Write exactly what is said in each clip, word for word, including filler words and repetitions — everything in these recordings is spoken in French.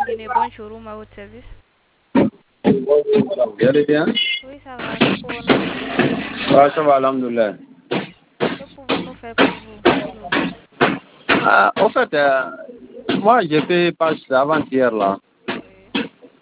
Guinée, bonjour, à votre service. Bonjour madame, vous allez bien? Oui, ça va, que pouvons-nous faire? Ah, ça va, alhamdoulilah. Que pouvons-nous faire pour vous, s'il vous plaît? Ah, en fait, euh, moi j'ai fait passe avant-hier là. Oui.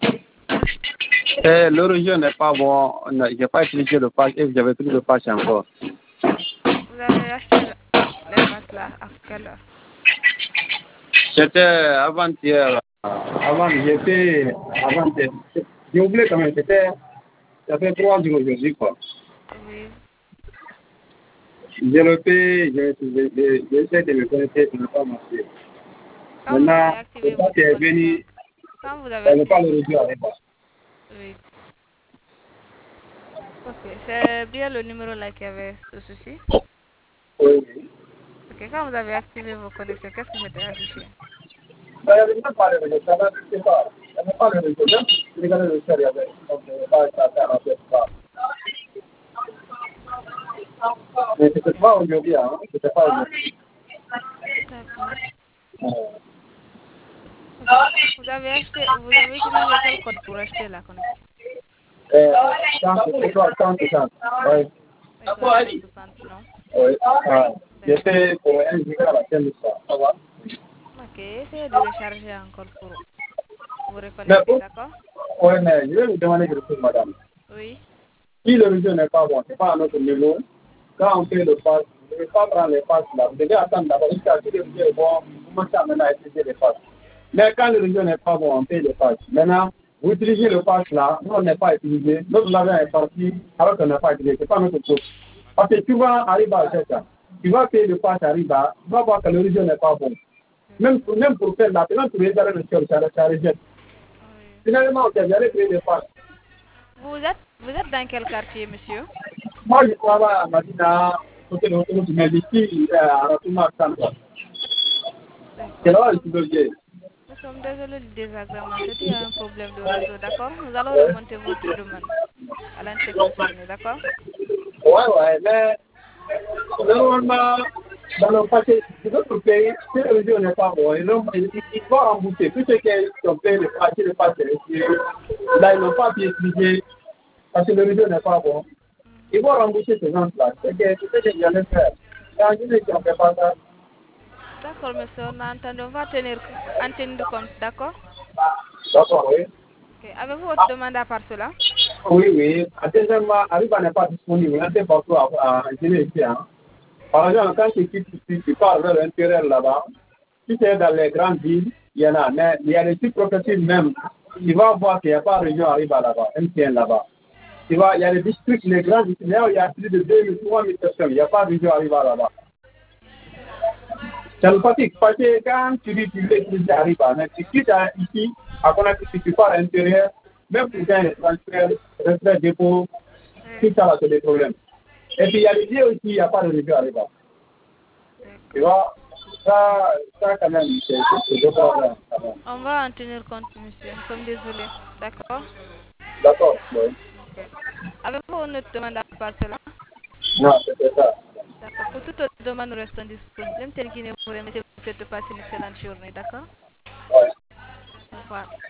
Et le réseau n'est pas bon, j'ai pas utilisé le pass et j'avais pris le pass encore. Vous avez acheté le- les passes là à quelle heure? C'était avant-hier. Avant, j'ai fait avant-hier. J'ai oublié quand même, c'était, ça fait trois jours aujourd'hui quoi. Oui. J'ai le fait, j'ai j'ai- j'ai essayé de me connecter, ça n'a pas marché. Quand vous avez Maintenant, le activé pass votre est connexion, venu, quand vous avez elle n'est pas activé, le réseau arrive pas. oui. Ok, c'est bien le numéro là qui avait ce souci. Oui, oui. Ok, quand vous avez activé vos connexions, qu'est-ce qui s'était affiché? Ben, il n'y avait pas le réseau, ça ne marchait pas. Il n'y avait pas le réseau. Même si je regardais le ciel, il y avait, donc, il n'y avait pas ça, ça n'en fait pas. Mais c'était pas aujourd'hui, hein. C'était pas aujourd'hui. D'accord. Euh, Ok. Vous avez acheté, vous avez utilisé quel code pour acheter la connexion? euh, cent, c'est quoi, cent, cent. Oui. Étoile cent soixante, non? Oui. Ah, j'ai D'accord. fait pour un giga à la chaîne de ça. Ça va? Ok, essayez de recharger encore pour vous Mais reconnecter, pour, d'accord? oui, mais je vais vous demander quelque chose, madame. Oui. Si le réseau n'est pas bon, c'est pas à notre niveau, quand on fait le pass, vous ne devez pas prendre les passes là. Vous devez attendre d'abord jusqu'à ce que le réseau est bon, vous commencez à maintenant à utiliser les passes. Mais quand le réseau n'est pas bon, on paye les passes. Maintenant, vous utilisez le pass là, nous on n'est pas utilisé, notre l'argent est parti alors qu'on n'a pas utilisé, c'est pas notre faute. Parce que tu vas arriver à ça, tu vas payer le pass à Riba, tu vas voir que le réseau n'est pas bon. Même pour, même pour faire la même pour réserver le sol, ça, ça rejette. Oui. Finalement, on s'est jamais payé le pass. Vous êtes, vous êtes dans quel quartier, monsieur? Moi, je travaille à Madina, côté de l'autoroute, mais ici, à Ratuma Centre. C'est D'accord. Nous là où je sommes, suis logé. nous sommes désolés du désagrément. C'est dû à un problème de réseau, d'accord? Nous allons remonter votre demande à l'entité concernée, d'accord? Ouais, ouais, mais normalement, dans le paquet, les autres pays, si le réseau n'est pas bon, ils n'ont- ils- ils vont rembourser. Tous ceux qui ont payé le paquet, le paquet, là, ils n'ont pas pu utiliser parce que le réseau n'est pas bon. Ils vont rembourser ces gens-là. C'est que c'est ce que j'allais faire. Quand je dis qu'on ne fait pas ça, D'accord, monsieur, on a entendu. On va tenir, en tenir compte, d'accord? d'accord, oui. Ok. Avez-vous votre demande à part cela? Oui, oui. Deuxièmement, Arriba n'est pas disponible. Là, c'est partout à, à Guinée ici. Hein. Par exemple, quand tu, tu, tu, tu pars vers l'intérieur là-bas, si tu es dans les grandes villes, il y en a. Mais il y a des sites professionnels même. Tu vas voir qu'il n'y a pas de région Arriba là-bas, M T N là-bas. Tu vois, il y a des districts, les grands districts, là où il y a plus de deux mille, trois mille personnes. Il n'y a pas de région Arriba là-bas. C'est le pratique. Parce que quand tu dis que tu veux utiliser Arriba, mais tu quittes ici, à Conakry, si tu pars à l'intérieur, même pour faire les transferts, retrait dépôt, tout Oui. ça là, c'est des problèmes. Et puis il y a les lieux aussi, il n'y a pas de réseau Arriba. Tu D'accord. vois, ça, ça quand même, c'est c'est deux problèmes. On va en tenir compte, monsieur. Nous sommes désolés. D'accord? D'accord, oui. Ok. Avez-vous une autre demande à part cela? Non, c'était ça. D'accord. Pour toute autre demande, nous restons disponibles. M T N Guinée vous remercie de passer une excellente journée. D'accord? Ouais. Au revoir.